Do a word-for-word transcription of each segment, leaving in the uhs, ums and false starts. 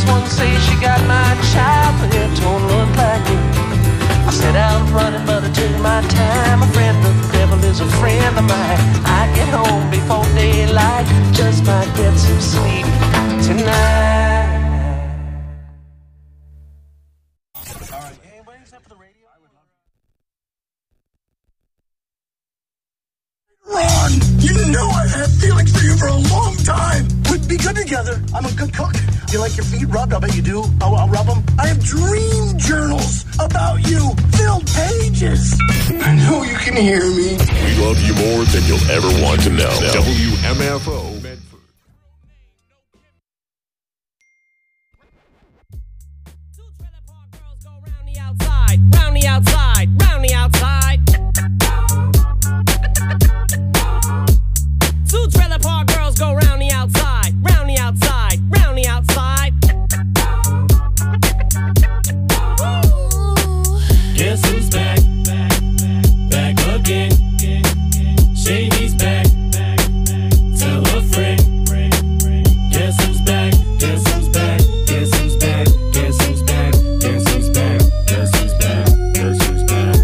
this one say she got my child, but it don't look like me. I set out running, but I took my time. A friend of the devil is a friend of mine. I get home before daylight, just might get some sleep tonight. Alright, anybody except for the radio? I would love it. Ron, you know I had feelings for you for a long time. We'd be good together. I'm a good cook. Do you like your feet rubbed? I bet you do. I'll, I'll rub them. I have dream journals about you, filled pages. I know you can hear me. We love you more than you'll ever want to know. W M F O. Round the outside, round the outside. Two trailer park girls go round the outside, round the outside, round the outside. Guess who's back? Back, back again. Shady's back. Tell a friend. Guess who's back? Guess who's back? Guess who's back? Guess who's back? Guess who's back? Guess who's back? Guess who's back?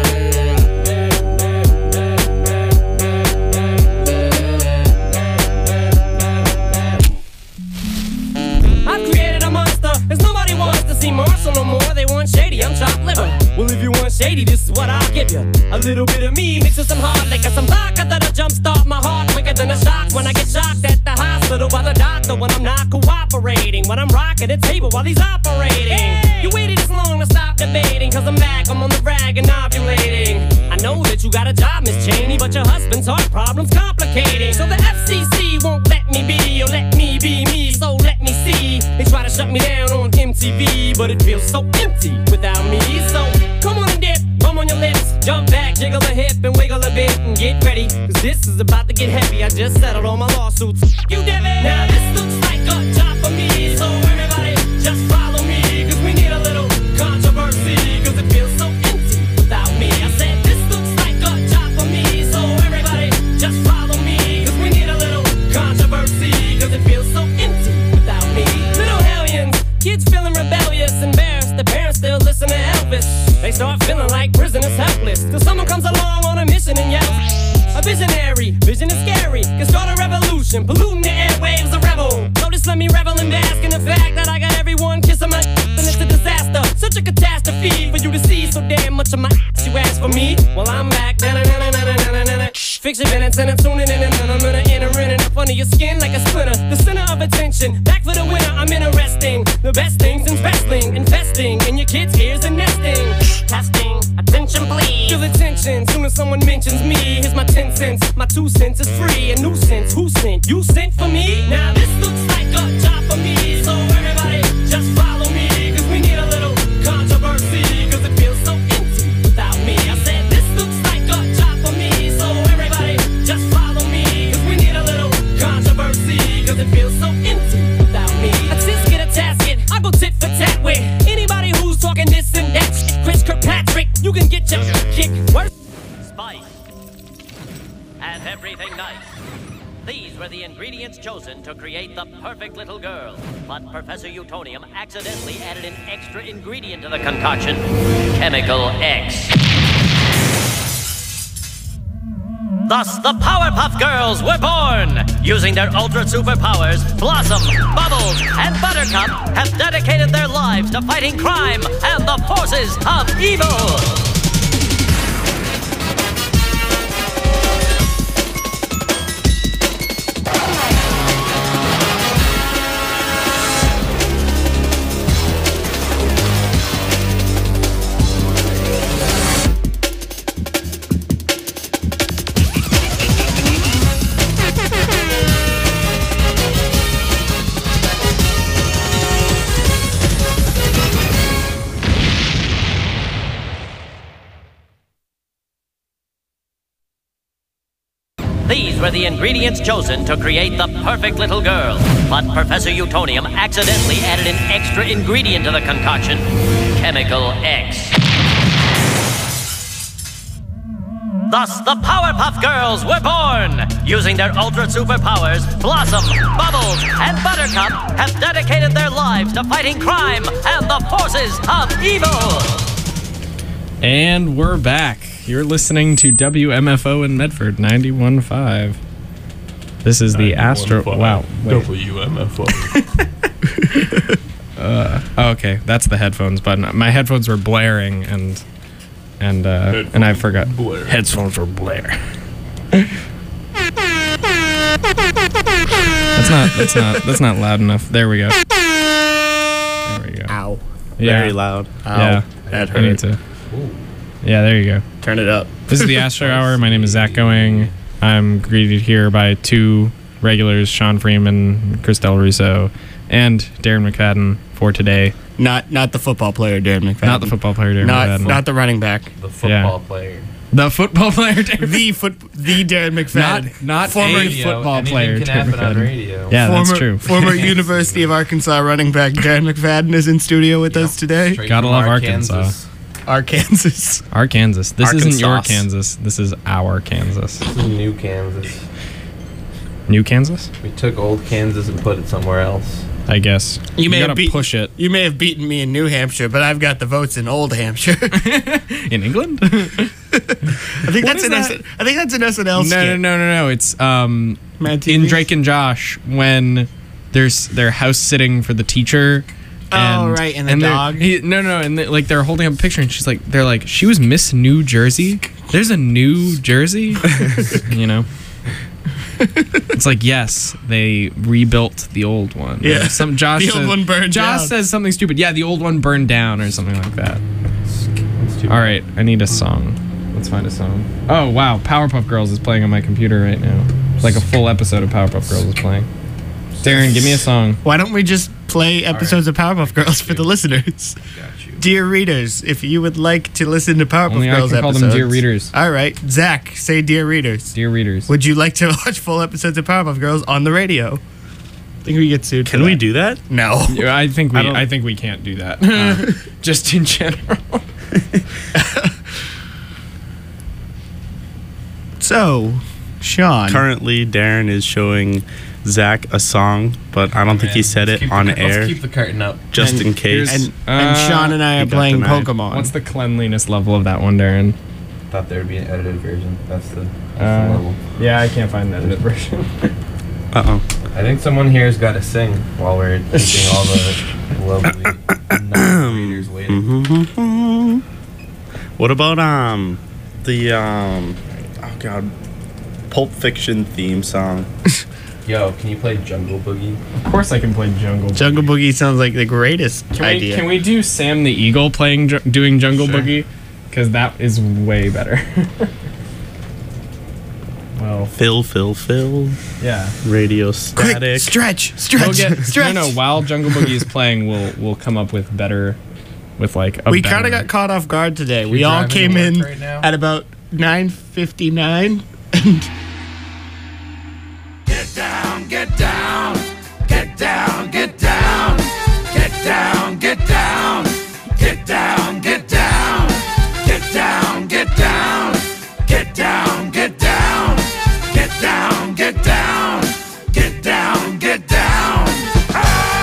I've created a monster, cause nobody wants to see Marshall no more. They want Shady, I'm chopped liver. Well, if you want Shady, this is what I'll give you. A little bit of me mixed with some hard liquor, some vodka that'll jumpstart my heart quicker than a shock when I get shocked at the hospital by the doctor when I'm not cooperating. When I'm rocking the table while he's operating. Hey! You waited this long to stop debating, cause I'm back, I'm on the rag and ovulating. I know that you got a job, Miss Cheney, but your husband's heart problem's complicating. So the F C C won't let me be, or let me be me, so let me see. They try to shut me down on M T V, but it feels so empty without me. So come on and dip, bum on your lips, jump back, jiggle a hip and wiggle a bit and get ready, cause this is about to get heavy. I just settled all my lawsuits. You did it! Now this looks like a job for me, so everybody just follow me, cause we need a little controversy, cause it feels so empty without me. I said this looks like a job for me, so everybody just follow me, cause we need a little controversy, cause it feels so empty without me. Little hellions, kids feeling rebellious, embarrassed, the parents still listen to Elvis. They start feeling like prisoners helpless, till someone comes along on a mission and yells. A visionary, vision is scary, can start a revolution, polluting the airwaves, a rebel. So just let me revel and bask in the fact that I got everyone kissing my and it's a disaster, such a catastrophe for you to see so damn much of my ass you ask for me. Well, I'm back, fix your minutes and I'm tuning in and I'm gonna enter in and up under your skin like a splinter. The center of attention, back for the winner, I'm interesting. The best things in wrestling, investing in your kids' ears and nesting. Testing, attention please. Feel the tension, soon as someone mentions me. Here's my ten cents, my two cents is free. A nuisance, who sent? You sent for me? Now this looks like a job for me, so everybody just follow me, cause we need a little controversy, cause it feels so empty without me. I said this looks like a job for me, so everybody just follow me, cause we need a little controversy, cause it feels so empty without me. I just get a tasket, I go tit for tat with anybody who's talking this and that shit. Chris Kirkpatrick, you can get your kick worse. Spice and everything nice. These were the ingredients chosen to create the perfect little girl. But Professor Utonium accidentally added an extra ingredient to the concoction, Chemical X. Thus, the Powerpuff Girls were born! Using their ultra superpowers, Blossom, Bubbles, and Buttercup have dedicated their lives to fighting crime and the forces of evil! These were the ingredients chosen to create the perfect little girl. But Professor Utonium accidentally added an extra ingredient to the concoction, Chemical X. Thus, the Powerpuff Girls were born! Using their ultra superpowers, Blossom, Bubbles, and Buttercup have dedicated their lives lives to fighting crime and the forces of evil. And we're back. You're listening to W M F O in Medford, ninety-one point five. This is the Astro... Wow. Wait. W M F O. uh, oh, okay, that's the headphones button. My headphones were blaring, and and uh, Headphones and I forgot. blare. Headphones were blare. That's not. That's not. That's not loud enough. There we go. There we go. Ow. Yeah. Very loud. Ow. Yeah. That I need hurt. to. Yeah, there you go. Turn it up. This is the Astro Hour. My name is Zach Going. I'm greeted here by two regulars, Sean Freeman, Chris Del Russo, and Darren McFadden for today. Not not the football player, Darren McFadden. Not the football player, Darren Not McFadden. not the running back. The football player. The football player, Darren. The foot the Darren McFadden. Not, not former a football player, Anything Darren can happen on McFadden. radio. Yeah, former, that's true. Former University of Arkansas running back Darren McFadden is in studio with us today. Straight Gotta from love Arkansas. Arkansas. Arkansas. This isn't your Arkansas. Kansas. This is our Kansas. This is New Kansas. New Kansas? We took old Kansas and put it somewhere else. I guess. You may gotta have beat, push it. You may have beaten me in New Hampshire, but I've got the votes in Old Hampshire. In England? I think What that's is an that? S- I think that's an S N L No, skit. no, no, no, no. It's um Mad T in Vs? Drake and Josh when there's they're house sitting for the teacher. And, Oh, right, and the they're- dog. He, no, no, and they, like they're holding up a picture, and she's like, they're like, she was Miss New Jersey. There's a New Jersey, you know. It's like, yes, they rebuilt the old one. Yeah. Or some Josh The old says, one burned Josh down. says something stupid. Yeah, the old one burned down or something like that. It's too All right, I need a song. Let's find a song. Oh wow, Powerpuff Girls is playing on my computer right now. It's like a full episode of Powerpuff Girls is playing. Darren, give me a song. Why don't we just play episodes of Powerpuff Girls for the listeners? Got you. Dear readers, if you would like to listen to Powerpuff Only I Girls can call episodes, them dear readers. All right, Zach, say dear readers. Dear readers. Would you like to watch full episodes of Powerpuff Girls on the radio? I think we get sued. Can for we that. do that? No. Yeah, I think we I don't- I, think we can't do that. Just in general. So, Sean. Currently, Darren is showing Zach a song, but I don't think he said it on air, Let's keep the curtain up. just And in case. And, and Uh, Sean and I he are got playing denied. Pokemon. What's the cleanliness level of that one, Darren? Thought there would be an edited version. That's the, that's Uh, the level. Yeah, I can't find the edited version. Uh oh. I think someone here has got to sing while we're keeping all the lovely non-readers waiting. Mm-hmm. What about um the um oh god Pulp Fiction theme song? Yo, can you play Jungle Boogie? Of course, I can play Jungle. Jungle Boogie sounds like the greatest Can we, idea. can we do Sam the Eagle playing ju- doing Jungle Sure. Boogie? Because that is way better. Well, Phil, Phil, Phil. yeah. Radio Quick, Static. stretch, stretch, We'll get, stretch. no, no. While Jungle Boogie is playing, we'll we'll come up with better, with like a we better- kind of got caught off guard today. We you all driving came to work in right now? at about nine fifty-nine, and Get down, get down, get down, get down, get down, get down, get down, get down, get down, get down, get down, get down, get down, get down, get down, get down.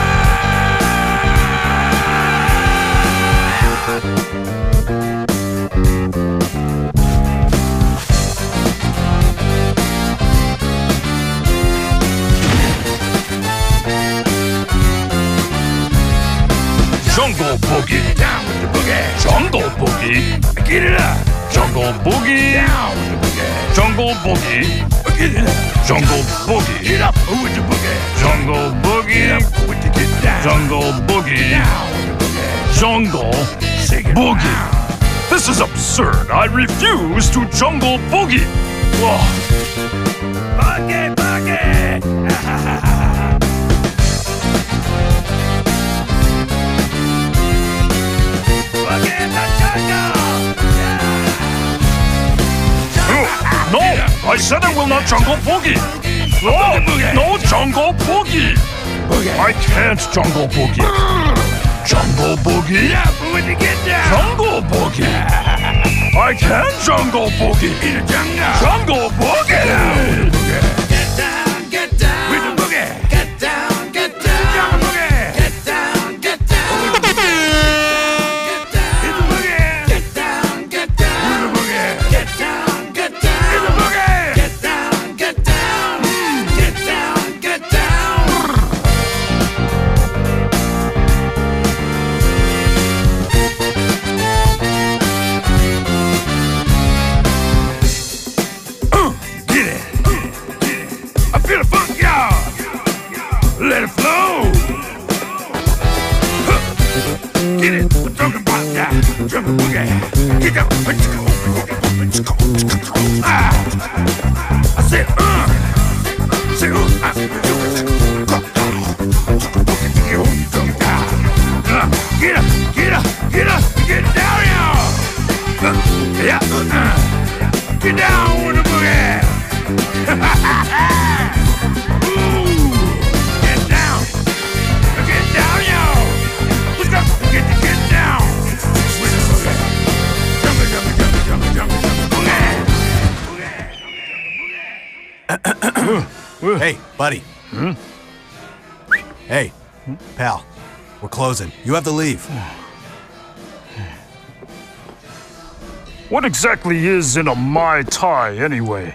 Jungle Boogie. Down with the boogie. Jungle Boogie. Get it up. Jungle Boogie. Down with the boogie. Jungle Boogie. Get it up. Jungle Boogie. Get up with the boogie. Jungle Get Boogie. up with the get down. Jungle Boogie. Down with the boogie. Jungle Shake it Boogie. around. This is absurd. I refuse to Jungle Boogie. Ugh. Boogie, boogie. Boogie in the jungle. No, I said I will not Jungle Boogie. No, no Jungle Boogie. I can't Jungle Boogie. Jungle Boogie. Yeah, with the get down. Jungle Boogie. I can't Jungle Boogie. In the jungle. Jungle Boogie. Get down, get down. With the boogie. Get down, get down. Jungle boogie. Get Get it. We're talking about that. Jungle boogie. Get down. Ah. I said, uh. Say, uh. Get up, get up, get up, get down, y'all. Uh, yeah, uh, get down with the boogie. Ooh, get down, get down, y'all. Let's go, get get down with the boogie. Jump, jump, jump, jump, jump, jump, boogie. Hey, buddy. Hmm? Hey, pal. We're closing. You have to leave. What exactly is in a Mai Tai anyway?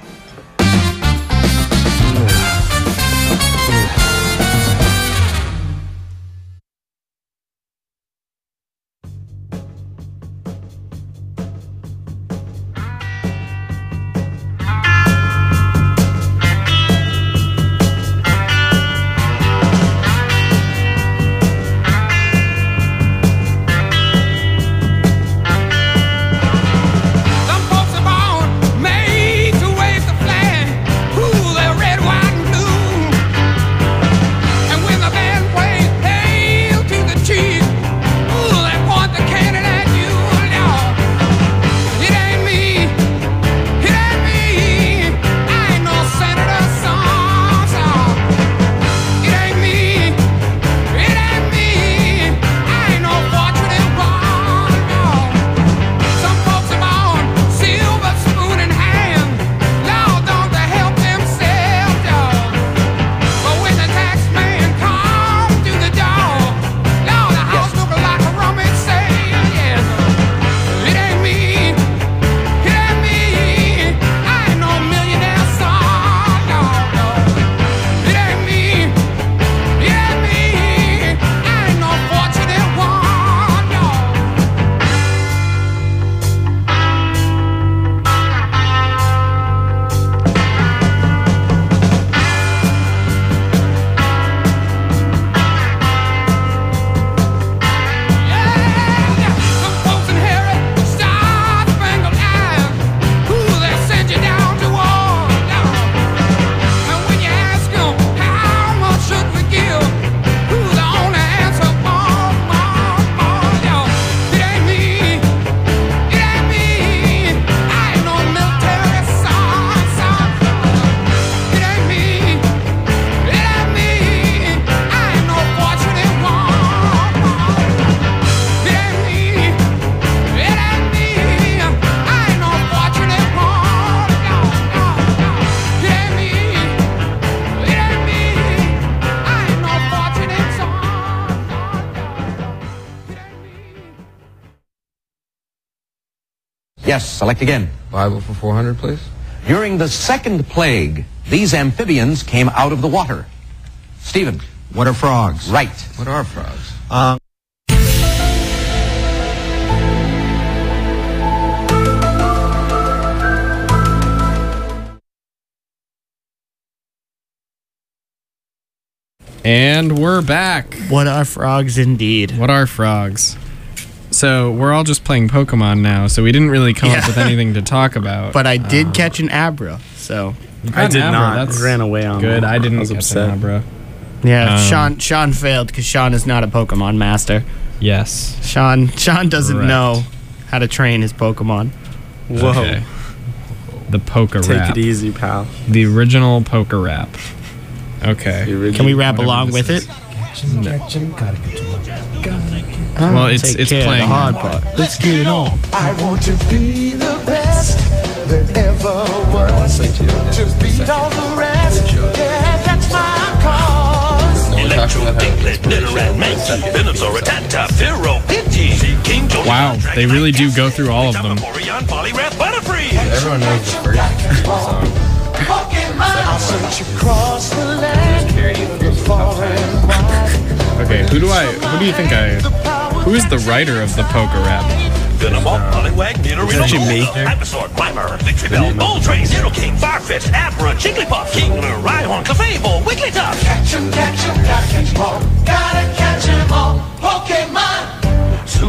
Yes, select again. Bible for four hundred, please. During the second plague, these amphibians came out of the water. Stephen. What are frogs? Right. What are frogs? Uh, And we're back. What are frogs indeed? What are frogs? So we're all just playing Pokemon now, so we didn't really come Yeah. up with anything to talk about. But I did Uh, catch an Abra, so I did Abra, not. that's I ran away on good. that. I didn't I was catch upset. an Abra. yeah. Um, Sean Sean failed because Sean is not a Pokemon master. Yes. Sean Sean doesn't Correct. know how to train his Pokemon. Whoa. Okay. The Poke Take Rap. it easy, pal. The original Poke Rap. Okay. Can we rap Whatever along this with is. it? Well, it's Take it's care of playing. the hard part. Let's get it on. I want to be the best that ever was. To beat all the rest. Yeah, that's my cause. Wow, they really do go through all of them. Everyone knows the first song. I'll search across the land, far and wide. Okay, who do I? Who do you think I? Who is the writer of the Poke Rap? It's actually me. Ivysaur, Mimer, Victreebel, Moltres, Zero King, Farfetch'd, Abra, Jigglypuff, Kingler, Rhyhorn, Clefable, Wigglytuff. Catch 'em, catch 'em, gotta catch 'em all. Gotta catch 'em all. Pokemon.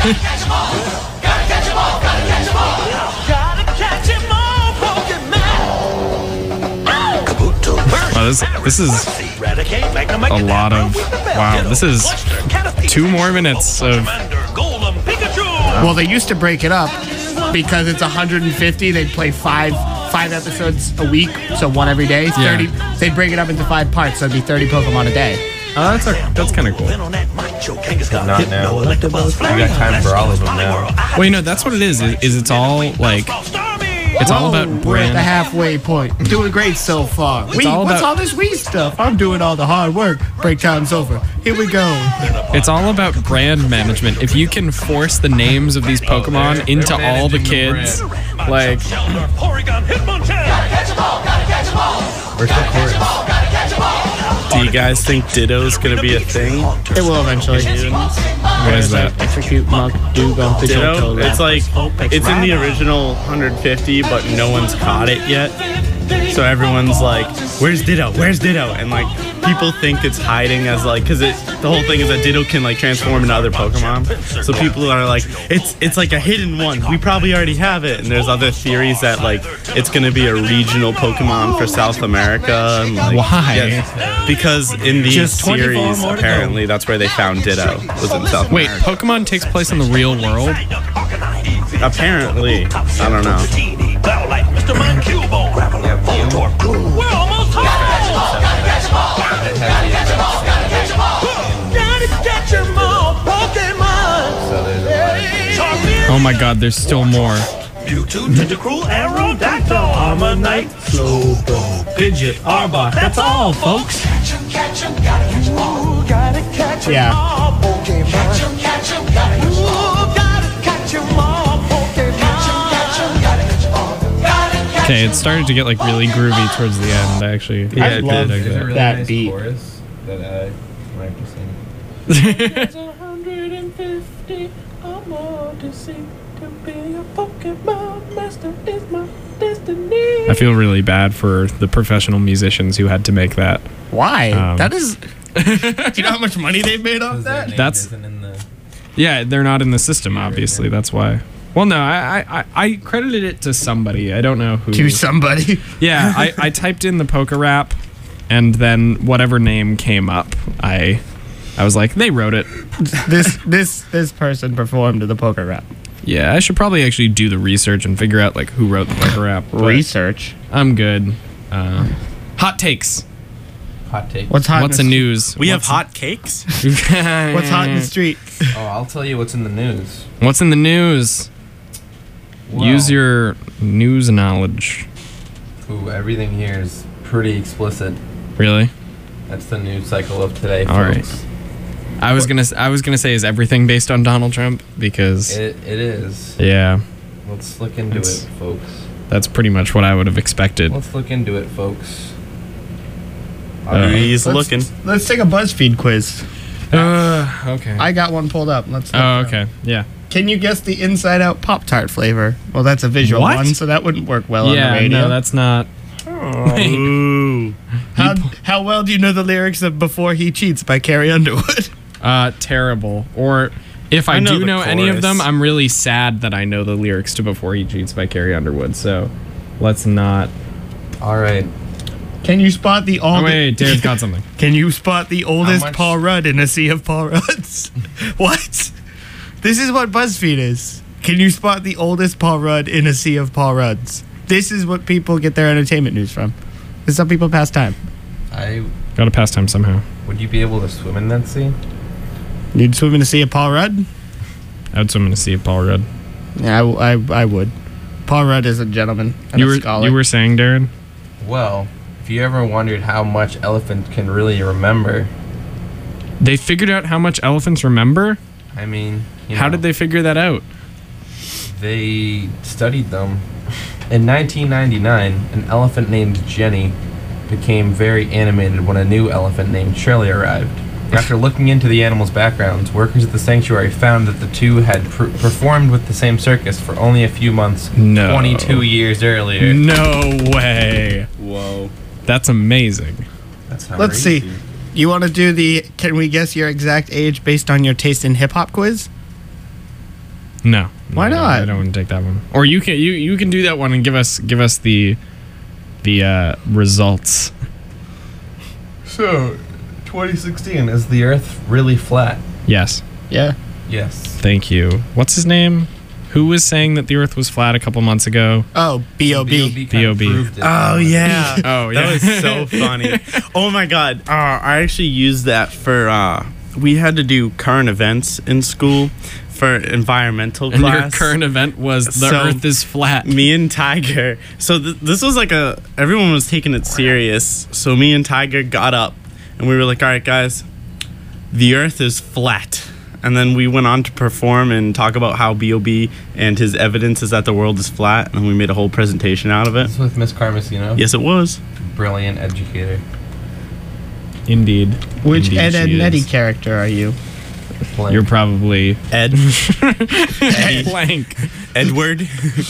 Oh, this, this is a lot of... Wow, this is two more minutes of... Well, they used to break it up because it's one hundred fifty. They'd play five five episodes a week, so one every day. thirty. Yeah. They'd break it up into five parts, so it'd be thirty Pokemon a day. Oh, that's a, that's kind of cool. Not now. You got time for all of them now. Well, you know, that's what it is, is, is it's all, like... It's all Whoa, about we're at brand... the halfway point. Doing great so far. It's Wii, all what's about- all this Wii stuff? I'm doing all the hard work. Break time's over. Here we go. It's all about brand management. If you can force the names of these Pokemon into all the kids, like... Where's the chorus? Do you guys think Ditto's gonna be a thing? It will eventually. What is that? Execute Mach Dugo. Ditto? It's like, it's in the original one hundred fifty, but no one's caught it yet. So everyone's like, where's Ditto? Where's Ditto? And like, people think it's hiding as like, cause it, the whole thing is that Ditto can like transform into other Pokemon. So people are like, it's it's like a hidden one. We probably already have it. And there's other theories that like, it's gonna be a regional Pokemon for South America. And, like, Why? yeah, because in these Just twenty-four series, more to apparently that's where they found Ditto, was in South Wait, America. Pokemon takes place in the real world? Apparently. I don't know. We're almost home. Gotta catch 'em all, Pokemon. Oh my god, there's still more. Mewtwo, Tentacruel, Aerodactyl, Armanite, Slowbro, Pidgeot, Arbok. That's all, folks. Catch 'em, catch 'em, gotta catch 'em all. Gotta catch 'em Yeah. all, Pokemon. Catch 'em, catch 'em, gotta catch 'em all. Gotta catch 'em all, Pokemon. Catch 'em, catch 'em, gotta catch 'em all. Gotta catch Okay, it started to get like really groovy towards the end, actually. Yeah, I it love did. There's a really that nice beat. chorus that I might be singing. There's one hundred fifty or more to see. To be a Pokemon master is my destiny. I feel really bad for the professional musicians who had to make that. Why? Um, that is. Do you know how much money they've made off that? That's- Isn't in the Yeah, they're not in the system, obviously. That's why. Well, no, I, I, I credited it to somebody. I don't know who. To somebody. Yeah, I, I typed in the Poker Rap, and then whatever name came up, I I was like, they wrote it. this this this person performed the Poker Rap. Yeah, I should probably actually do the research and figure out like who wrote the Poker Rap. but Research. I'm good. Uh, hot takes. hot take. What's hot? What's in the the news? We have What's- hot cakes? What's hot in the street? Oh, I'll tell you what's in the news. What's in the news? Use your news knowledge. Ooh, everything here is pretty explicit. Really? That's the news cycle of today, All right. folks. I was gonna. s- I was gonna say, is everything based on Donald Trump? Because It, it is. yeah, Let's look into It's- it, folks. that's pretty much what I would have expected. Let's look into it, folks. Uh, He's Let's- looking. Let's take a BuzzFeed quiz. Uh, okay. I got one pulled up. Let's. Oh, okay. Yeah. Can you guess the Inside Out Pop Tart flavor? Well, that's a visual What? one, so that wouldn't work well on yeah. the radio. No, that's not. Ooh. how, how well do you know the lyrics of "Before He Cheats" by Carrie Underwood? Uh, terrible. Or if I, I know do the know any of them, chorus. I'm really sad that I know the lyrics to "Before He Cheats" by Carrie Underwood. So, let's not. All right. Can you spot the Oh oldest? wait, Darren's got something. Can you spot the oldest much- Paul Rudd in a sea of Paul Rudds? What? This is what BuzzFeed is. Can you spot the oldest Paul Rudd in a sea of Paul Rudds? This is what people get their entertainment news from. This is how people pass time. I Got to pass time somehow. would you be able to swim in that sea? You'd swim in a sea of Paul Rudd? I would swim in a sea of Paul Rudd. Yeah, I, I, I would. Paul Rudd is a gentleman and You a were scholar. you were saying, Darren? Well, if you ever wondered how much elephant can really remember, They figured out how much elephants remember. I mean, you How know, did they figure that out? They studied them. In nineteen ninety-nine, an elephant named Jenny became very animated when a new elephant named Shirley arrived. After looking into the animals' backgrounds, workers at the sanctuary found that the two had pr- performed with the same circus for only a few months, No. twenty-two years earlier. No way. Whoa. That's amazing. That's how Let's see. You want to do the can we guess your exact age based on your taste in hip hop quiz? No. Why No, not? I don't want to take that one. Or you can you you can do that one and give us give us the the uh, results. So, twenty sixteen, is the Earth really flat? Yes. Yeah. Yes. Thank you. What's his name? Who was saying that the Earth was flat a couple months ago? Oh, B O B. B O B. Oh yeah. Oh yeah. That was so funny. Oh my god. Uh, I actually used that for. Uh, we had to do current events in school for environmental And class. your current event was the So, Earth is flat. Me and Tiger. So th- this was like a. Everyone was taking it serious. So me and Tiger got up, and we were like, "All right, guys, the Earth is flat." And then we went on to perform and talk about how B O B and his evidence is that the world is flat, and we made a whole presentation out of it. This with Miss Carmesino. Yes, it was. Brilliant educator. Indeed. Which Indeed Ed, Ed, she and Eddie is. character are you? Blank. You're probably Ed. Ed Plank. Edward.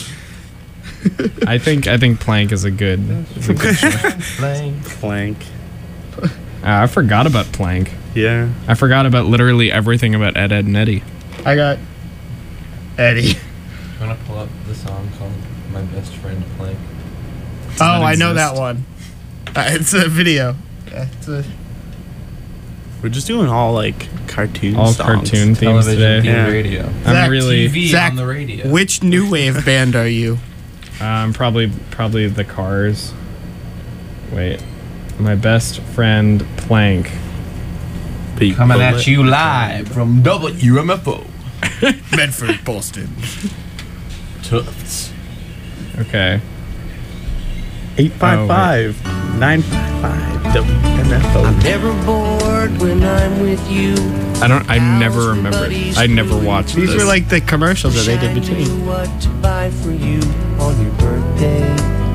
I think I think Plank is a good. Is a good choice. Blank. Plank. Uh, I forgot about Plank. Yeah. I forgot about literally everything about Ed, Ed, and Eddie. I got Eddie. I'm gonna pull up the song called "My Best Friend Plank." Oh, that I know exist? that one. Uh, it's a video. Yeah, it's a. We're just doing all like cartoon All songs. cartoon themes Television, today. theme, Yeah. radio. I'm Zach, really. T V Zach, on the radio. Which new wave band are you? Um, probably probably the Cars. Wait, my best friend Plank. Big Coming bullet. at you live from W M F O. Medford, Boston. Tufts. Okay. eight five five, nine five five, W M F O. I'm never bored when I'm with you. I don't. I never remember. I never watched. These this. were like the commercials that they did Wish I between. knew what to buy for you on your birthday.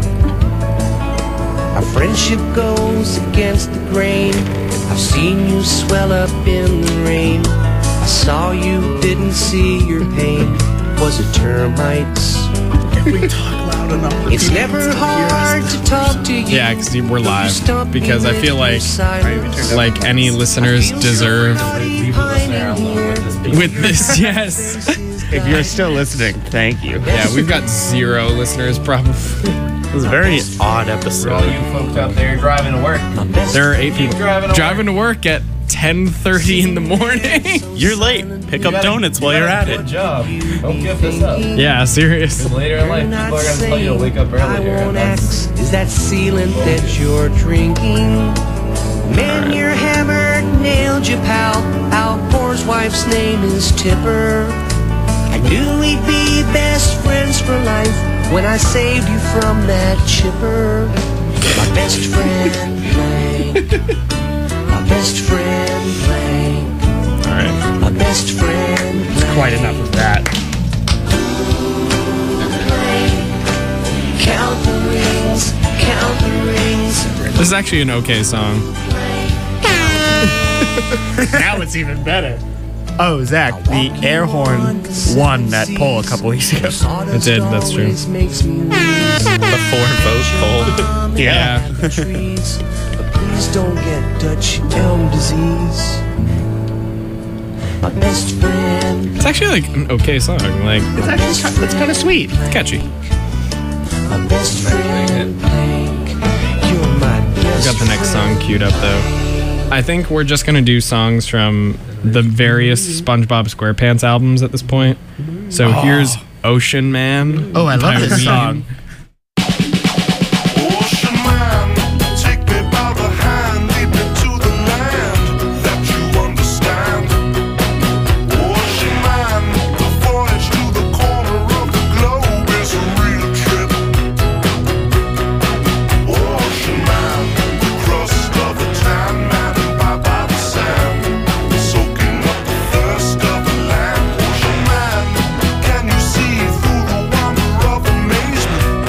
Our friendship goes against the grain. I've seen you swell up in the rain. I saw you, didn't see your pain. Was it termites? If we talk loud enough, It's never hard to talk to you. Yeah, because we're live. Because I feel like like any listeners deserve with this. Yes. If you're still listening, thank you. Yeah, we've got zero listeners probably. It was a very odd episode. For all you folks out there driving to work, There are eight people driving to driving to work at ten thirty in the morning. You're late. Pick You up gotta- donuts you while you're gotta at do a it. job. Don't give this up. Yeah, serious. 'Cause later in life, people are gonna tell you to wake up I earlier. won't and that's- ask, is that sealant that you're drinking? Man, you're hammered, nailed you, pal. Al Gore's wife's name is Tipper. I knew we'd be best friends for life when I saved you from that chipper. My best friend, Blank. My best friend, Blank. All right. My best friend, Blank. Quite enough of that. Count the rings, count the rings. This is actually an okay song. Now it's even better. Oh, Zach, the air horn won that poll a couple weeks ago. It did, that's true. The four vote poll. Yeah. Trees, but please don't get Dutch elm disease. My best friend, It's actually like an okay song. Like It's actually it's kind of sweet. it's catchy. my best friend, Blank. You're my best We got the next song queued up though. I think we're just gonna do songs from the various SpongeBob SquarePants albums at this point. So here's Ocean Man. Oh, I love by this Ween. song. Ocean man, take me by the hand, lead me to the land that you understand. Ocean man, the voyage to the corner of the globe is a real trip. Ocean man, the crust of the tan man, imbibed by the sand, soaking up the thirst of the land. Ocean man, can you see through the wonder of amazement?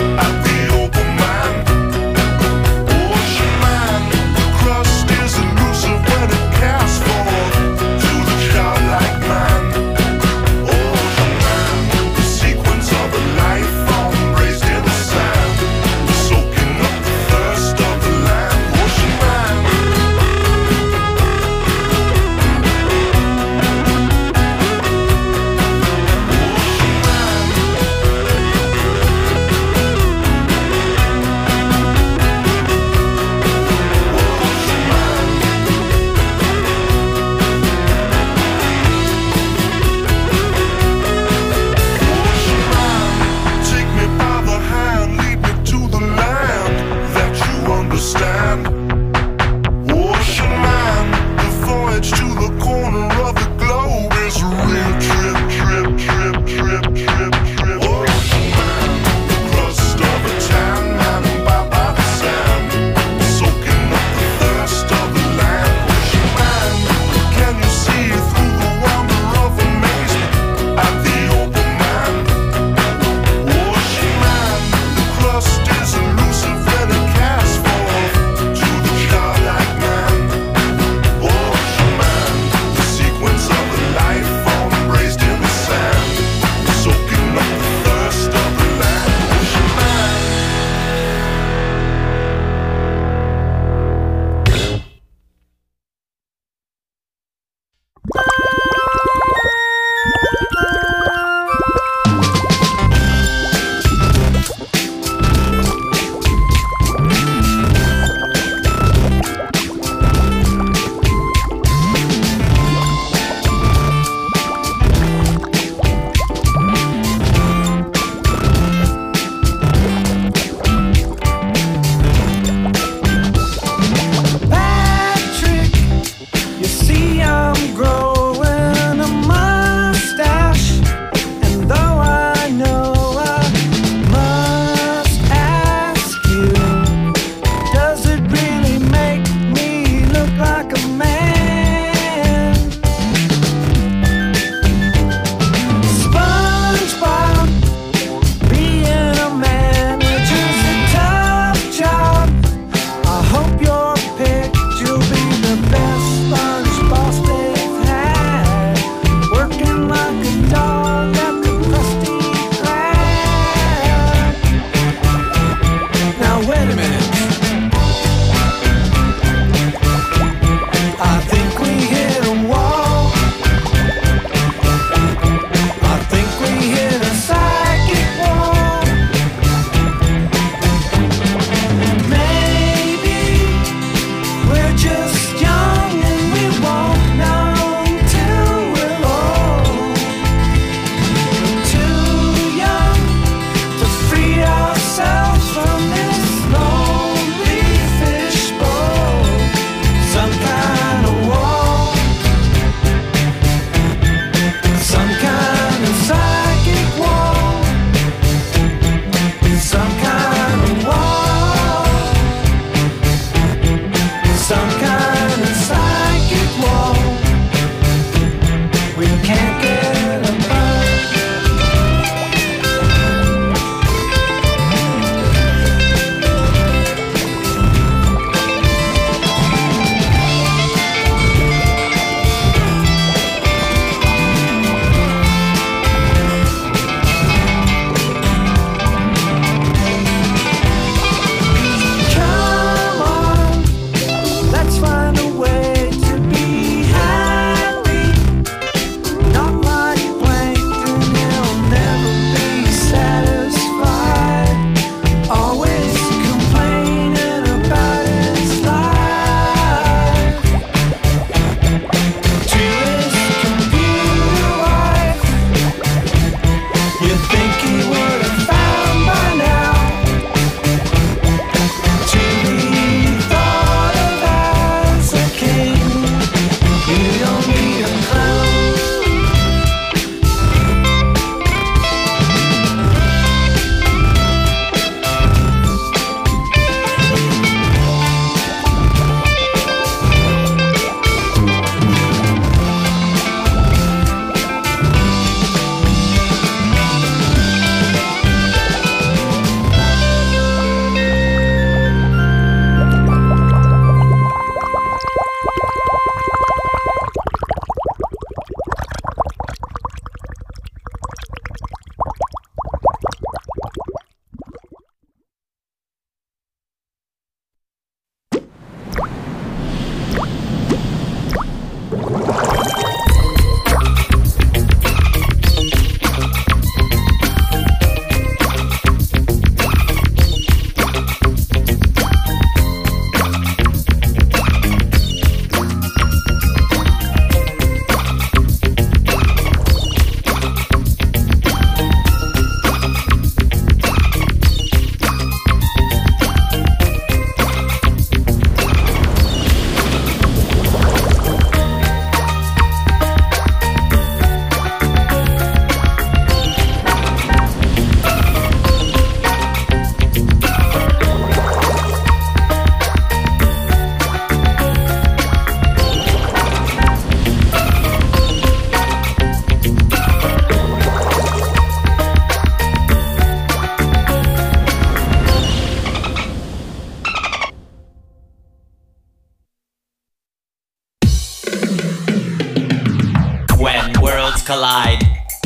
collide.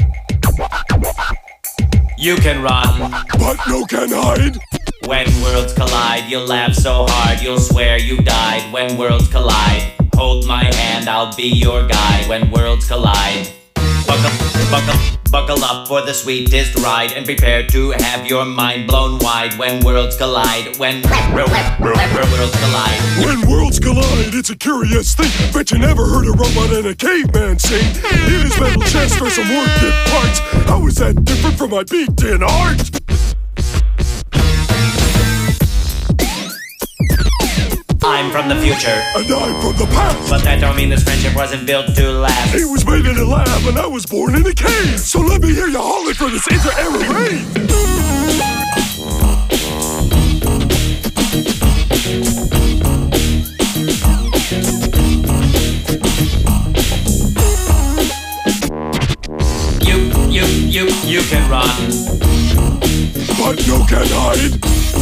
You can run, but no can hide. When worlds collide, you'll laugh so hard you'll swear you died. When worlds collide, hold my hand, I'll be your guide. When worlds collide, buckle, buckle, buckle up for the sweetest ride and prepare to have your mind blown wide. When worlds collide, when worlds collide. When worlds collide, it's a curious thing. Bet you never heard a robot and a caveman sing. In his metal chest are some working parts. How is that different from my beat-in art? I'm from the future, and I'm from the past. But that don't mean this friendship wasn't built to last. It was made in a lab and I was born in a cave. So let me hear you holler for this inter-era rave. You, you, you, you can run, but no can hide.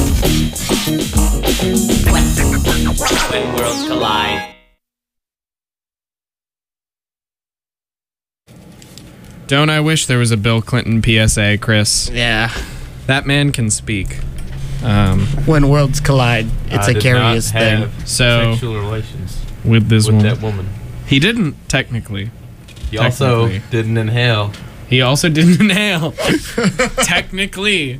When worlds collide. Don't I wish there was a Bill Clinton P S A, Chris? Yeah. That man can speak. Um, when worlds collide, it's I a did curious not thing. have So sexual relations with this with woman. that woman. He didn't technically. He also Technically. didn't inhale. He also didn't inhale. Technically.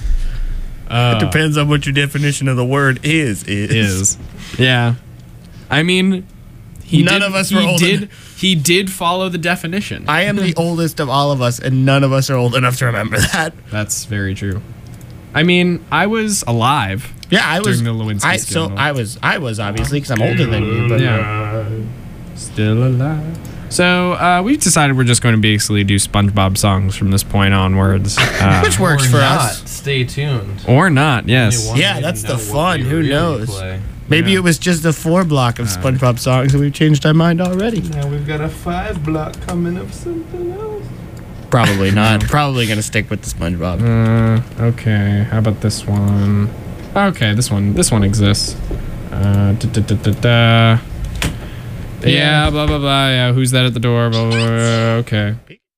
Uh, It depends on what your definition of the word is. Is, is. Yeah. I mean, he None did, of us he were old did en- he did follow the definition. I am the oldest of all of us, and none of us are old enough to remember that. That's very true. I mean, I was alive. Yeah, I was. during the Lewinsky I, so scandal. I was. I was obviously because I'm older than you. But Yeah. Still alive. So uh, we've decided we're just going to basically do SpongeBob songs from this point onwards. Uh, which works Or for not. us. Stay tuned. Or not, yes. Only one Yeah, way that's to the know what fun. we Who really knows? play. Maybe Yeah. it was just a four block of SpongeBob songs, and we've changed our mind already. Now we've got a five block coming of something else. Probably not. Probably gonna stick with the SpongeBob. Uh, okay. How about this one? Okay, this one. This one exists. Uh, da, da, da, da, da. Yeah, blah blah blah. Yeah, who's that at the door? Blah, blah, blah. Okay.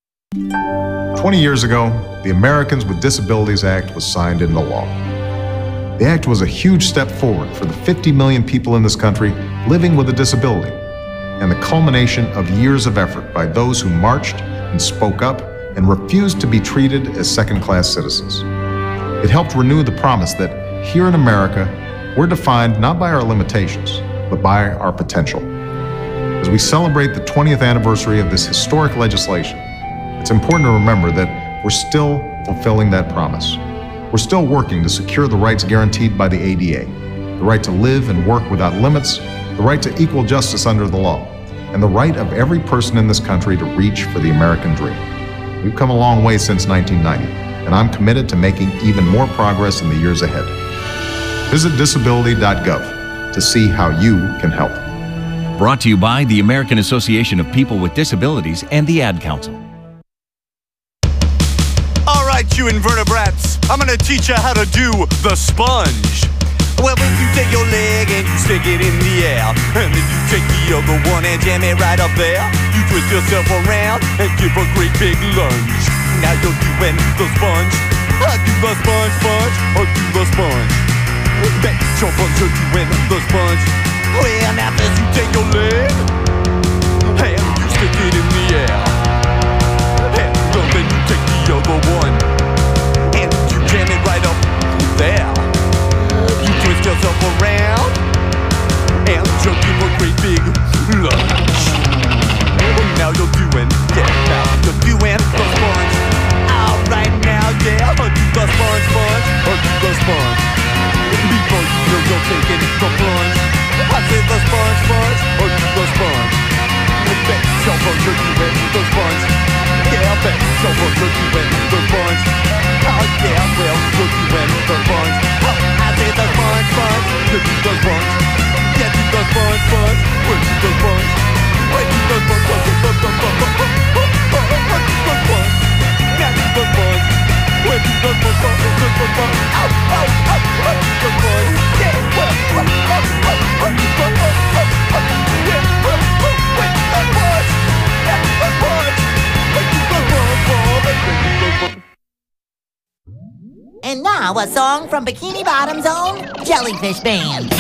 twenty years ago, the Americans with Disabilities Act was signed into law. The act was a huge step forward for the fifty million people in this country living with a disability, and the culmination of years of effort by those who marched and spoke up and refused to be treated as second-class citizens. It helped renew the promise that here in America, we're defined not by our limitations, but by our potential. As we celebrate the twentieth anniversary of this historic legislation, it's important to remember that we're still fulfilling that promise. We're still working to secure the rights guaranteed by the A D A, the right to live and work without limits, the right to equal justice under the law, and the right of every person in this country to reach for the American dream. We've come a long way since nineteen ninety, and I'm committed to making even more progress in the years ahead. Visit disability dot gov to see how you can help. Brought to you by the American Association of People with Disabilities and the Ad Council. All right, you invertebrates, I'm gonna teach you how to do the sponge. Well, if you take your leg and you stick it in the air, and then you take the other one and jam it right up there, you twist yourself around and give a great big lunge. Now you're doing the sponge. I do the sponge, sponge, or do the sponge. Bet your butt you're doing the sponge. Well, now first you take your leg and you stick it in the air, and then you take the other one and you jam it right up there. You twist yourself around and you give a great big lunge. Now you're doing, yeah, now you're doing the sponge. Alright now, yeah, do the sponge, sponge, or do the sponge. Before you know you're taking the plunge, I say the sponge, sponge, or do the sponge. Bet your butt you're doing the sponge. Yeah, bet your butt you're doing the sponge. Oh yeah, well, you're doing the sponge. Oh, I say the sponge, sponge, you do the sponge. Yeah, do the sponge, sponge, we do the sponge. We do the sponge, we do the sponge, we do the sponge. Now do the sponge, we do the sponge, we do the sponge. Oh, oh, now a song from Bikini Bottom's own Jellyfish Band.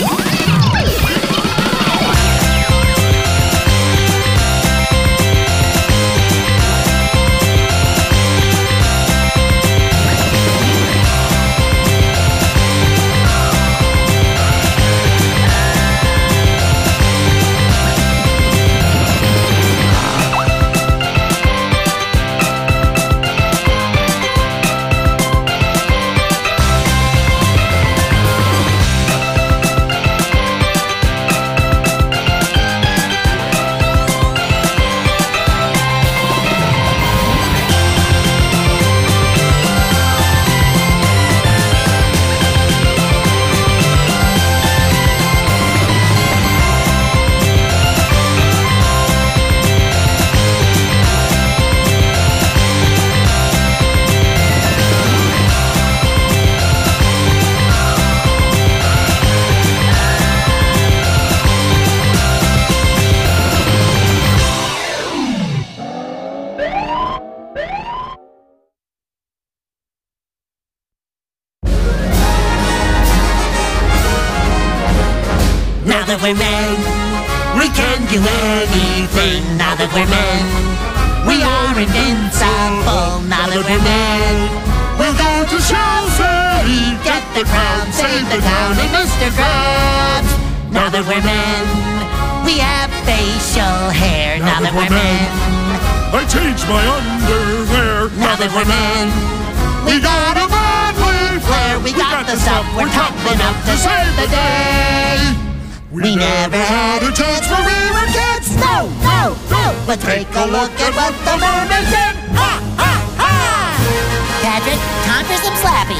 Now that we're men, we can do anything. Now that we're men, we are invincible. Now that we're men, we'll go to Shell City, get the crown, save the town, and Mister Krabs. Now that we're men, we have facial hair. Now, now that, that we're men, men, I changed my underwear. Now, now that we're men, we got a manly flair. We, we got, got the stuff, we're tough enough to save the day. We, we never had a chance when we were kids. No, no, no. But take a look at what the mermaid did. Ha, ha, ha. Patrick, time for some slappy.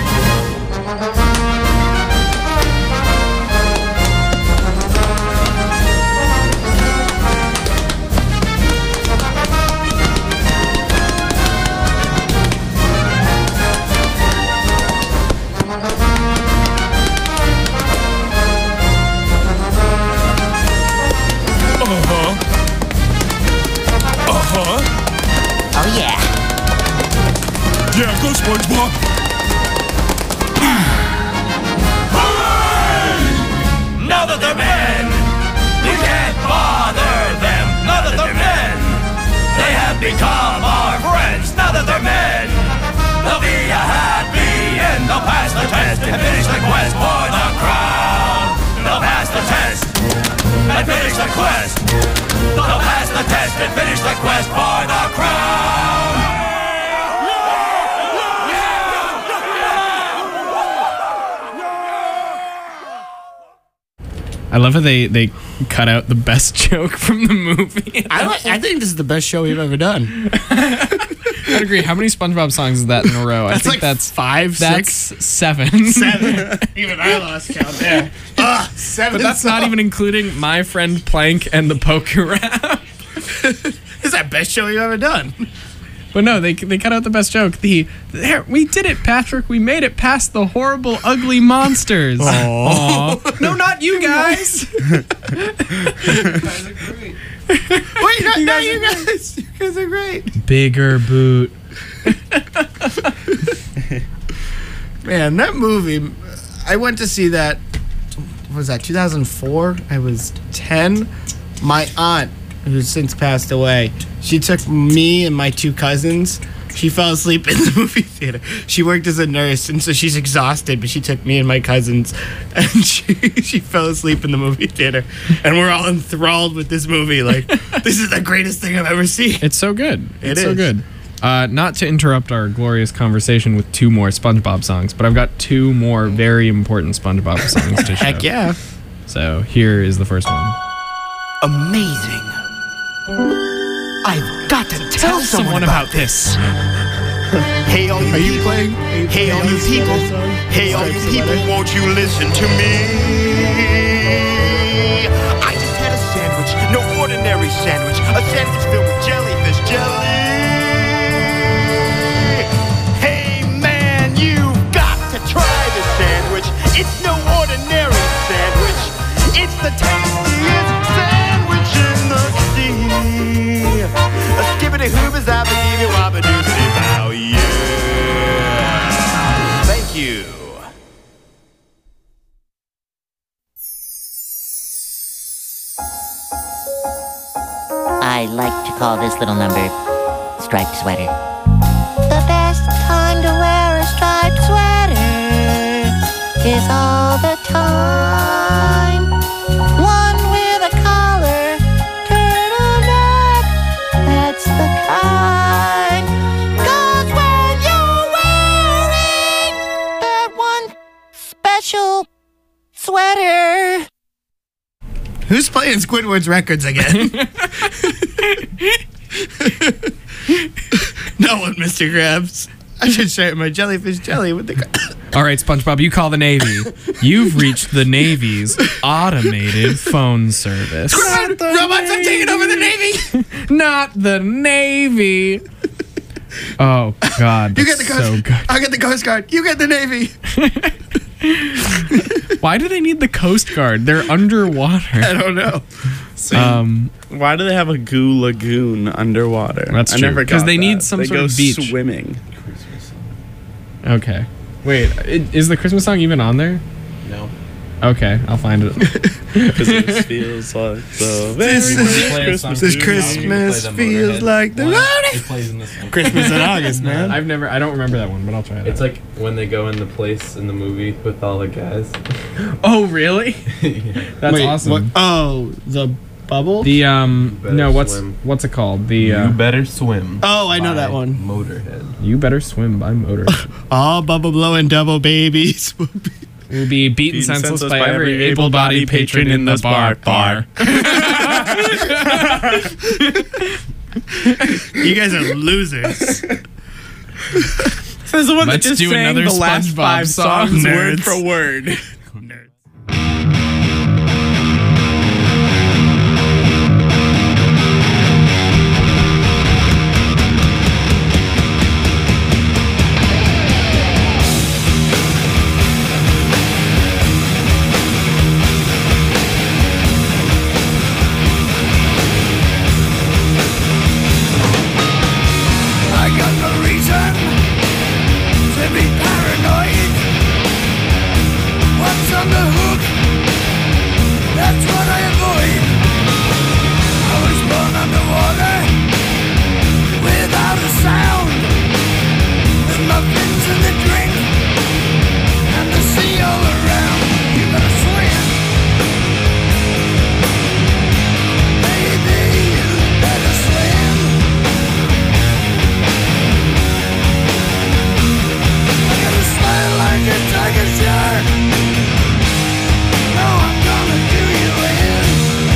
Oh, yeah. Yeah, go SpongeBob. Hooray! Now that they're men, we can't bother them. Now that they're men, they have become our friends. Now that they're men, they'll be a happy end. They'll pass the test and finish the quest for the crown. They'll pass the test and finish the quest. They'll pass the test and finish the quest for the crown. I love how they, they cut out the best joke from the movie. I, like, I think this is the best show we've ever done. I'd agree. How many SpongeBob songs is that in a row? That's I think like that's five, that's six, seven. Seven. Even I lost count there. Uh, seven. But that's songs. not even including My Friend Plank and the Poker Rap. This is that best show we've ever done. But no, they they cut out the best joke. The there we did it, Patrick. We made it past the horrible, ugly monsters. Aww. Aww. No, not you guys. Wait, not, you, guys you guys. You guys are great. Bigger boot. Man, that movie. I went to see that. What was that? two thousand four. I was ten. My aunt, who's since passed away, she took me and my two cousins. She fell asleep in the movie theater. She worked as a nurse, and so she's exhausted, but she took me and my cousins, and she she fell asleep in the movie theater. And we're all enthralled with this movie. Like, this is the greatest thing I've ever seen. It's so good. It it's is. so good. Uh, not to interrupt our glorious conversation with two more SpongeBob songs, but I've got two more very important SpongeBob songs to show. Heck yeah. So here is the first one. Amazing. I've got to tell, Tell someone about this. Hey, all you Are you people. playing? Hey, all you people. Hey, all you people, won't you listen to me? I just had a sandwich, no ordinary sandwich. A sandwich filled with jellyfish jelly. Hey, man, you've got to try this sandwich. It's no ordinary sandwich. It's the tastiest sandwich in the sea. A skibbity hoobers, I believe you, wabba doobity bow, yeah. Thank you. I like to call this little number Striped Sweater. The best time to wear a striped sweater is all the time. One with a collar, turtleneck, that's the kind. 'Cause when you're wearing that one special sweater. Who's playing Squidward's records again? No one, Mister Krabs. I should share my jellyfish jelly with the. All right, SpongeBob, you call the Navy. You've reached the Navy's automated phone service. Squidward, robots have taken over the Navy. Not the Navy. Oh God, You that's get the Coast. so good. I get the Coast Guard. You get the Navy. Why do they need the Coast Guard? They're underwater. I don't know. See, Um, why do they have a goo lagoon underwater? That's I true, never 'cause got they need that. some they sort go of beach. swimming. Okay. Wait, i- is the Christmas song even on there? No. Okay, I'll find it. Because it feels like the very This first is- Christmas. This Christmas feels like the It plays in this one. Christmas in August, man. I've never, I don't remember that one, but I'll try it. It's like when they go in the place in the movie with all the guys. Oh, really? That's Wait, awesome. what- Oh, the bubble? The um, Better no, what's Swim. what's it called? The You uh, Better Swim. Oh, I know by that one. Motorhead. You Better Swim by Motorhead. All bubble blowing double babies. will be beaten Beaten senseless, senseless by, by every every able-bodied patron in the bar. Bar. You guys are losers. This is the one that Let's just do sang another the last SpongeBob five song. songs word Nerds. for word. I got no reason to be paranoid. What's on the hook? That's what I avoid. I was born underwater, without a sound. With muffins in the drink, and the sea all around. You better swim, baby. You better swim. I got a smile like a tiger shark. No, I'm gonna do you in.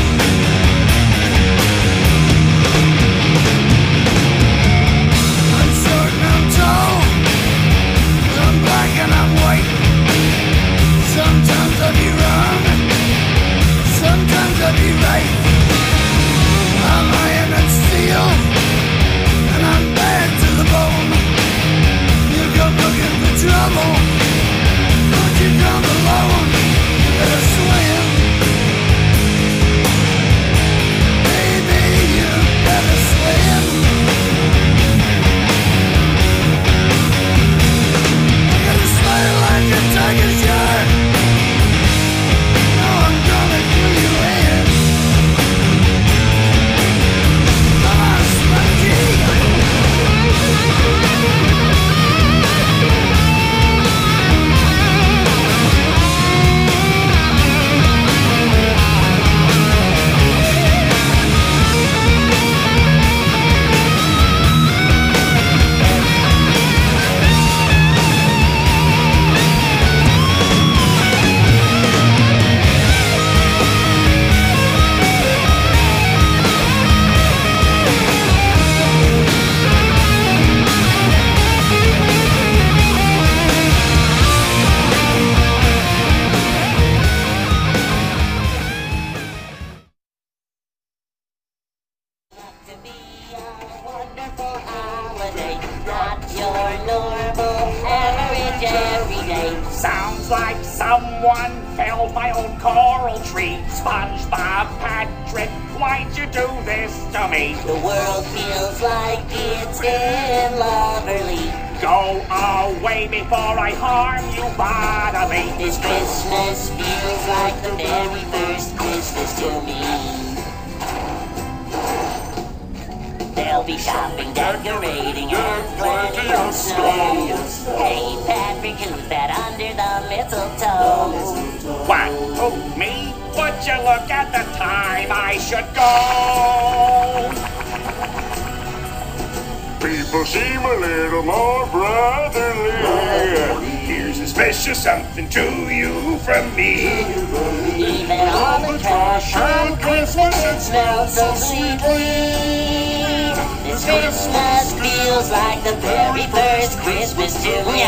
I'm short and I'm tall. I'm black and I'm white. Sometimes I'll be wrong. Sometimes I'll be right. I'm iron and steel. And I'm bad to the bone. You come looking for trouble. Don't you come alone. You better swim. Baby, you better swim. I got a smile like a tiger shark. Now I'm gonna do you in. Come on, Spongy. Sounds like someone felled my old coral tree. SpongeBob, Patrick, why'd you do this to me? The world feels like it's getting lovely. Go away before I harm you bodily. This Christmas feels like the very first Christmas to me. shopping, decorating, and plenty of snow. Hey, Patrick, who's that under the mistletoe? What, who, me? Would you look at the time I should go? People seem a little more brotherly. Here's a special something to you from me. Even all the trash on Christmas, it smells so sweetly. This Christmas feels like the very first Christmas to me.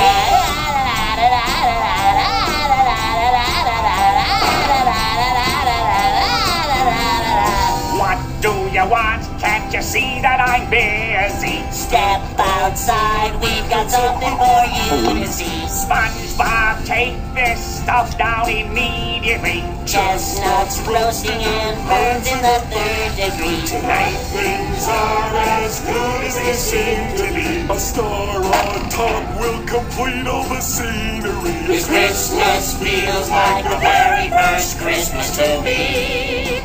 What do you want? Can't you see that I'm busy? Step outside, we've got something for you to see. SpongeBob, take this stuff down immediately. Chestnuts roasting and burns in the third degree. Tonight things are as good as they seem to be. A star on top will complete all the scenery. This Christmas feels like the very first Christmas to me.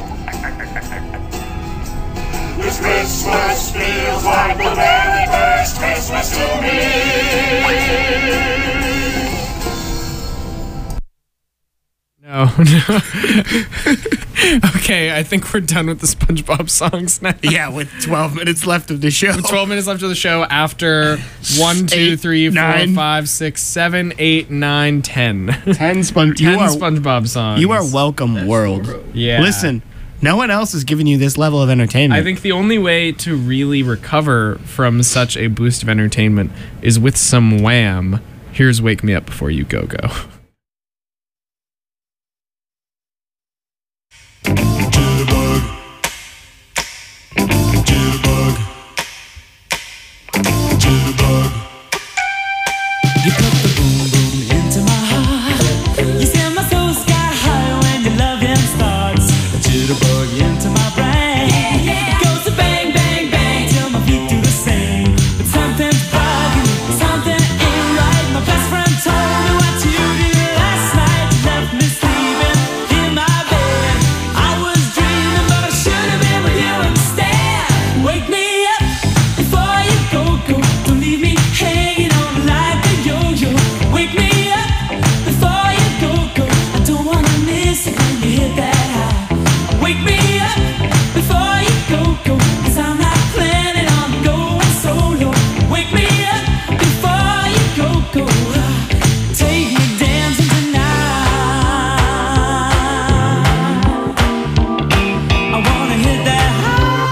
This Christmas feels like the very first Christmas to me. No, no. Okay, I think we're done with the SpongeBob songs now. Yeah, with twelve minutes left of the show. With twelve minutes left of the show after one, two, three, four, nine. five, six, seven, eight, nine, ten. Ten, Spon- ten you are, SpongeBob songs. You are welcome, world. Yeah. Listen, no one else is giving you this level of entertainment. I think the only way to really recover from such a boost of entertainment is with some Wham. Here's Wake Me Up Before You Go Go. Jitterbug. Jitterbug. Jitterbug. You put the boom boom into my heart. You send my soul sky high when your loving starts. A jitterbug into my brain. It goes to bang bang bang till my feet do the same. But something's bugging, something ain't right. My best friend told me what you did last night. You left me sleeping in my bed. I was dreaming, but I should have been with you instead. Wake me up before you go go. Don't leave me hanging on like a yo-yo. Wake me up before you go go. I don't wanna miss it when you hit that high. Wake me up before you go go. 'Cause I'm not planning on going solo. Wake me up before you go go. Take me dancing tonight. I wanna hit that high.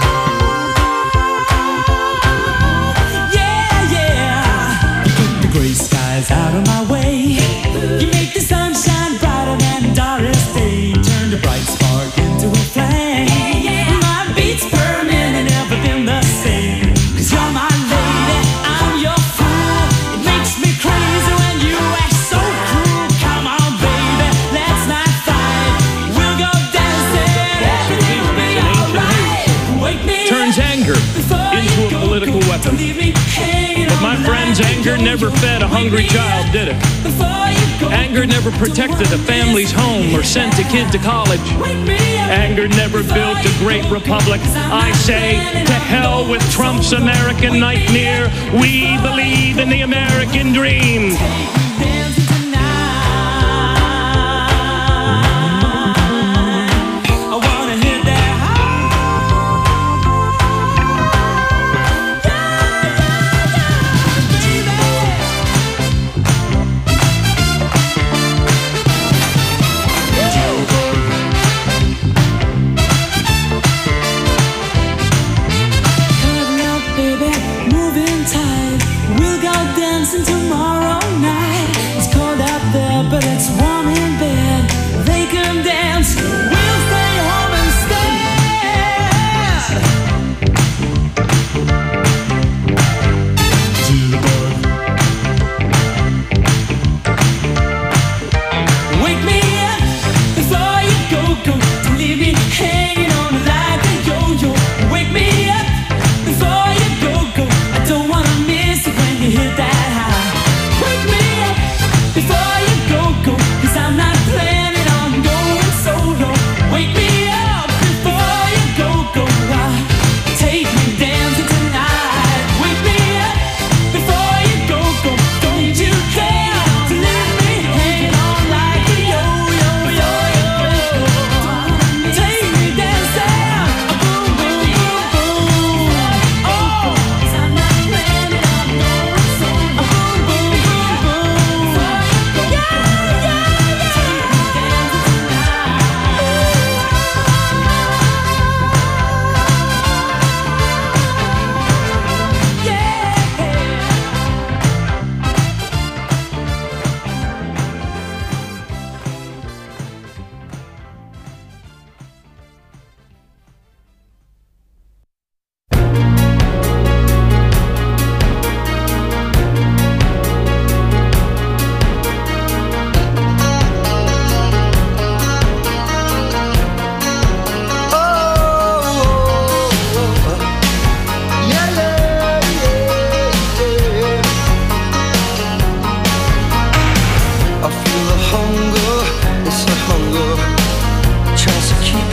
Yeah, yeah. You put the gray skies out of my way. You make the sunshine brighter than Doris Day. Turn the bright spark into a flame. My beats per minute never been the same. 'Cause you're my lady, I'm your fool. It makes me crazy when you act so cruel. Come on, baby, let's not fight. We'll go dancing, everything will be alright. Wake me Turns anger into a political weapon. But my friend's anger never fed a hungry child, did it? Anger never protected a family's home or sent a kid to college. Anger never built a great republic. I say, to hell with Trump's American nightmare. We believe in the American dream. I wanna hit that Cuddle up, baby, moving tight. We'll go dancing tomorrow night.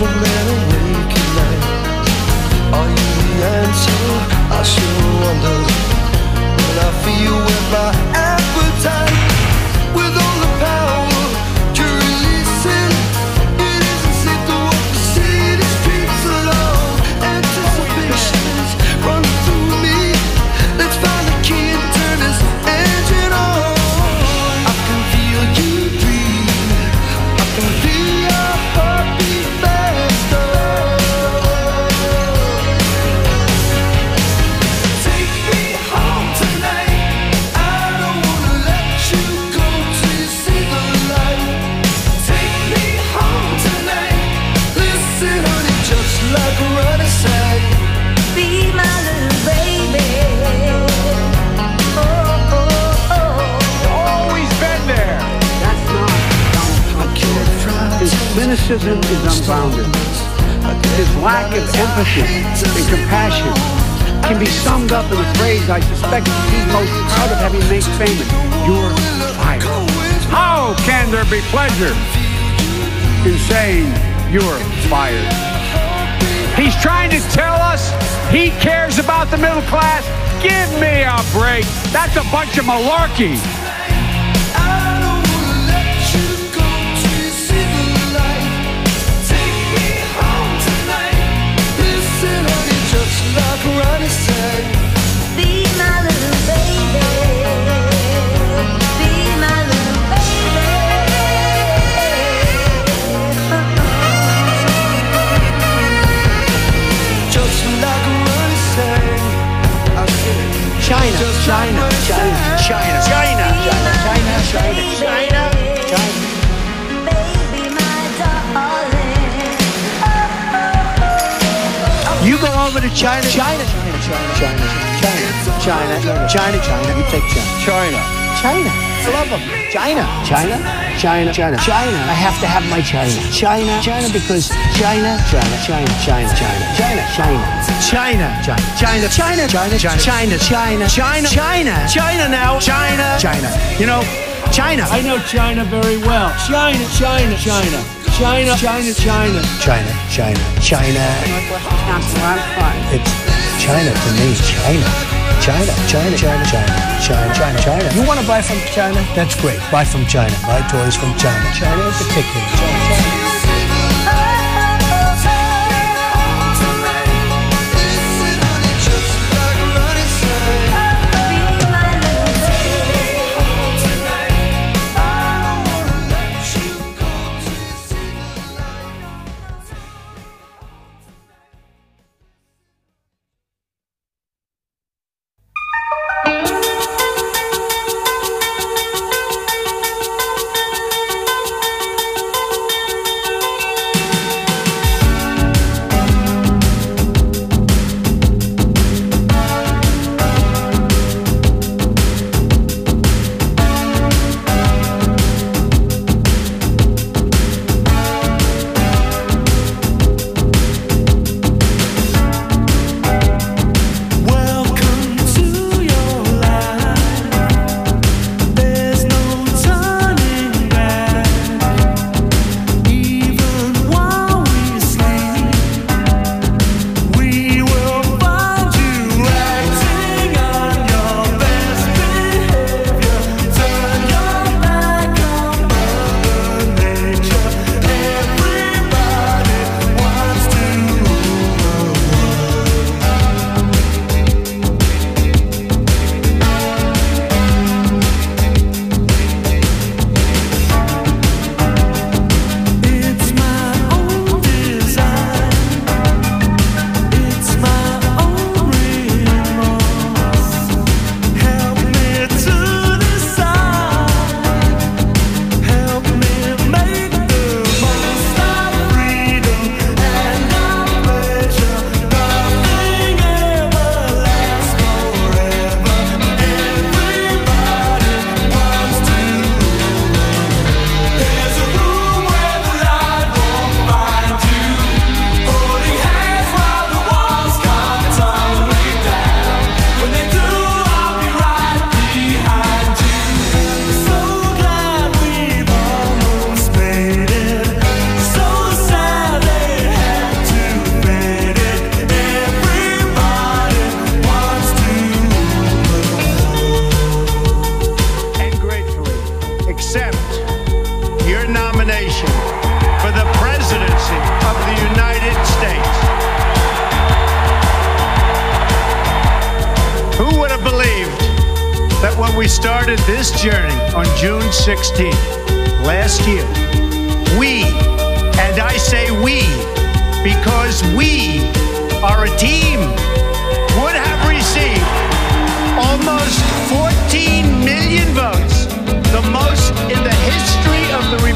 from then awake at night. Are you the answer? I sure wonder. When I feel with my appetite, with all the power to release it, it isn't safe to walk the city streets alone. Anticipations running through me. Let's find the key and turn this engine on. I can feel you breathe. I can feel your heartbeat faster. Take me home tonight. I don't wanna let you go till you see the light. Take me home tonight. Listen, honey, just like a running side. Be my little baby. Oh, oh, oh. Always been there. That's not Donald Trump. His cynicism is unbounded. His lack of empathy and compassion can be summed up in a phrase I suspect he's most proud of having made famous. You're fired. How can there be pleasure in saying you're fired? He's trying to tell us he cares about the middle class. Give me a break. That's a bunch of malarkey. Be my little baby. Be my little baby. Just like a running sang. I said, China, China, China, China, China, China, China, China, China. You go over to China, China, China, China, China, China, China, China, China. You take China. China. China. I love them. China. China. China. China. China. I have to have my China. China. China because China. China. China. China. China. China. China. China. China. China. China. China. China. China. China. China. China now. China. China. You know, China. I know China very well. China. China. China. China, China, China, China, China, China. Northwest Wisconsin, a lot of fun. It's China to me, China, China, China, China, China, China, China, China. You want to buy from China? That's great. Buy from China. Buy toys from China. China in particular. China, China. nomination for the presidency of the United States. Who would have believed that when we started this journey on June sixteenth last year, we, and I say we, because we are a team, would have received almost fourteen million votes, the most in the history of the Republic.